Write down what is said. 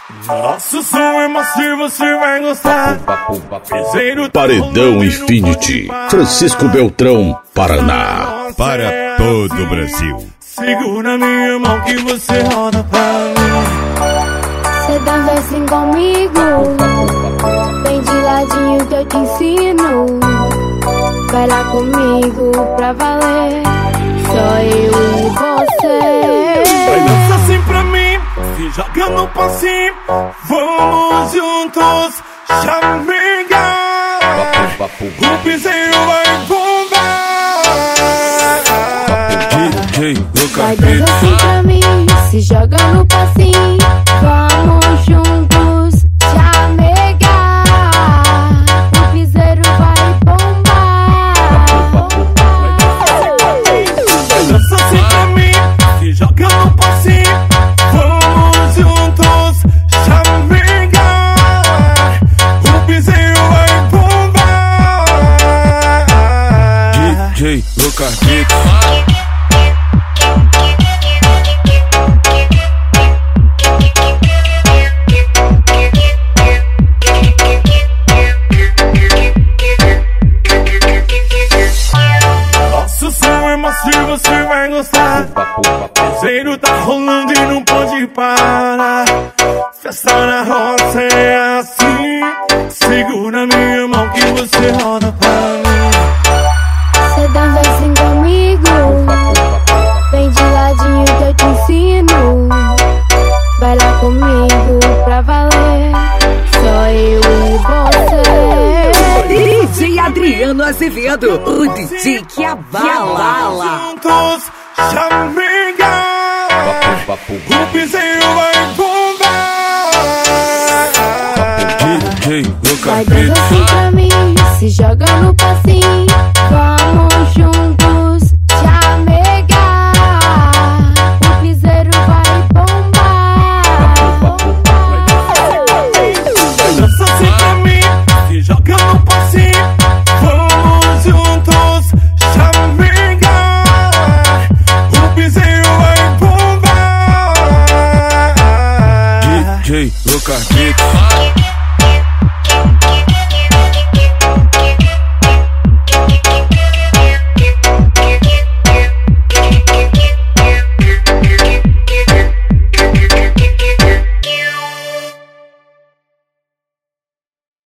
Nosso som é macio, você vai gostar. Paredão Infinity, Francisco Beltrão, Paraná. Para todo o Brasil. Segura minha mão que você roda pra mim. Cê dança assim comigo, vem de ladinho que eu te ensino. Vai lá comigo pra valer, só eu e você. Vai dançar assim pra mim, se joga no passinho. Vamos juntos chamegar. O piseiro vai bombar. Vai dançar assim pra mim, se joga no passinho. Vamos juntos chamegar. O piseiro vai bombar. Vai dançar assim pra mim, se joga no passinho. Vamos juntos chamegar. O piseiro vai bombar. DJ Lucas Mix. Se você vai gostar, o piseiro tá rolando e não pode parar. Festa na roça é assim. Segura minha mão que você roda pra mim. Cê dança assim comigo, vem de ladinho que eu te ensino. Vai lá comigo pra valer, só eu e você. DJ Adriano Azevedo, o DJ que abala. Juntos chamegar. O piseiro vai bombar. DJ Vai Lucas dançar assim pra mim, se joga no passinho. Vamos juntos chamegar. O piseiro vai bombar. Vai dançar assim pra mim, se joga no passinho. Vamos juntos chamegar. O piseiro vai bombar. DJ Lucas Mix.